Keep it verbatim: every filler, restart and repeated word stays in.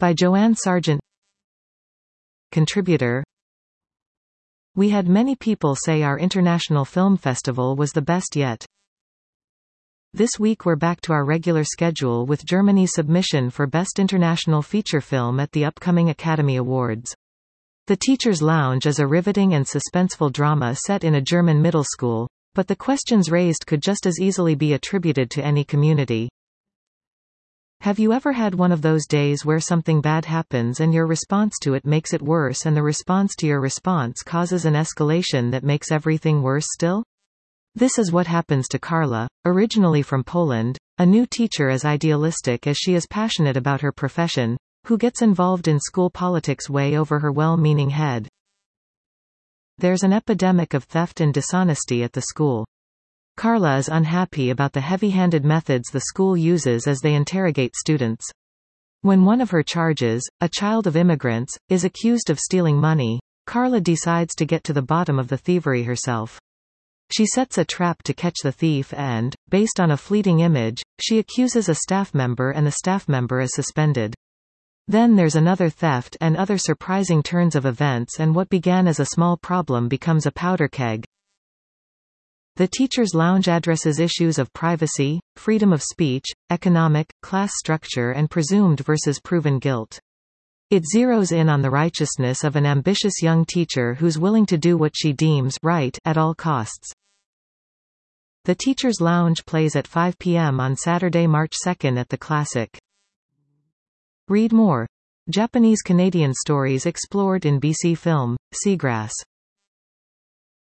By Joanne Sargent. Contributor. We had many people say our international film festival was the best yet. This week we're back to our regular schedule with Germany's submission for Best International Feature Film at the upcoming Academy Awards. The Teacher's Lounge is a riveting and suspenseful drama set in a German middle school, but the questions raised could just as easily be attributed to any community. Have you ever had one of those days where something bad happens and your response to it makes it worse, and the response to your response causes an escalation that makes everything worse still? This is what happens to Carla, originally from Poland, a new teacher as idealistic as she is passionate about her profession, who gets involved in school politics way over her well-meaning head. There's an epidemic of theft and dishonesty at the school. Carla is unhappy about the heavy-handed methods the school uses as they interrogate students. When one of her charges, a child of immigrants, is accused of stealing money, Carla decides to get to the bottom of the thievery herself. She sets a trap to catch the thief and, based on a fleeting image, she accuses a staff member and the staff member is suspended. Then there's another theft and other surprising turns of events, and what began as a small problem becomes a powder keg. The Teacher's Lounge addresses issues of privacy, freedom of speech, economic, class structure, and presumed versus proven guilt. It zeroes in on the righteousness of an ambitious young teacher who's willing to do what she deems right at all costs. The Teacher's Lounge plays at five p m on Saturday, March second at the Classic. Read more. Japanese-Canadian stories explored in B C Film, Seagrass.